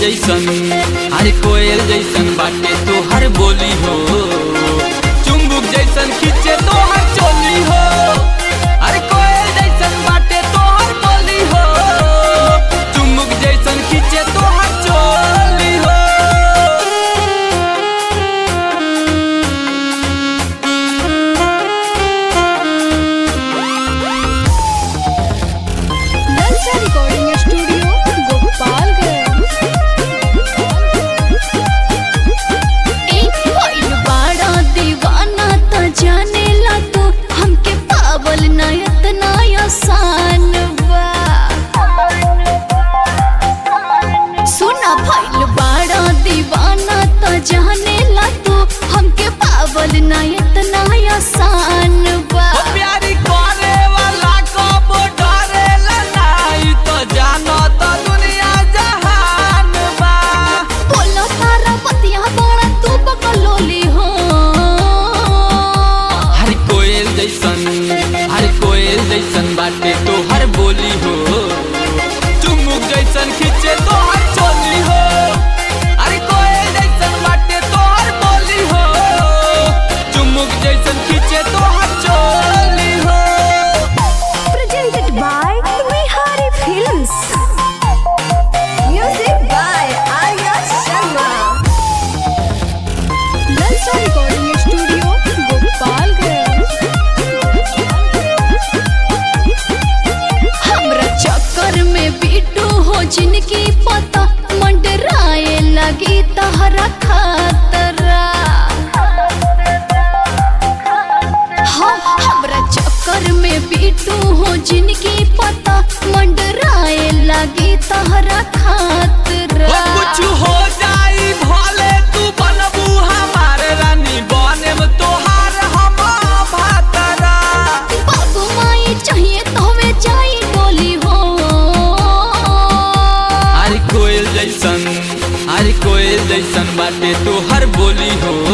जैसन, अरे कोयल जैसन बाटे तोहर बोली हो, चुम्बुक जैसन खींचे तोहर चोली हो। अरे कोयल जैसन बाटे तोहर बोली हो, चुम्बुक जैसन खींचे तोहर चोली हो। Nalsa recording studio Gopalganj. बड़ा दीवाना तो जानेला तो हमके पावल ना इतना आसान बा। सुना भइल बड़ा दीवाना तो जानेला तो हमके पावल ना इतना आसान बा। प्यारी करे वाला कबो डरेला नाही, तो जानो तो दुनिया जहान बा। बोलो तारा बतिया बड़ा तू बकलोली हो। हर कोयल जैसन, हर कोयल जैसन बाटे तोहर बोली हो, चुम्बुक जैसन खींचे तोहर चोली हो। अरे कोयल जैसन बाटे तोहर बोली हो, चुम्बुक जैसन खींचे तोहर चोली हो। Presented by Vihari Films. Music by Arya Sharma. Nalsa recording studio Gopalganj. हमरा चक्कर में बीटू हो जिनकी पता मंडराए लगी तहरा खतरा। हाँ, हमरा चक्कर में बीटू हो जिनकी पता मंडराए लगी तहरा खतरा। ओ कुछ हो जाई भले तू बनबू हमारे रानी, बनेम तोहार हम भातरा। बाबू माई चाहिए तो हमें जाई बोली हो। अरे कोयल जैसन, अरे कोयल जैसन बाटे तोहर बोली हो,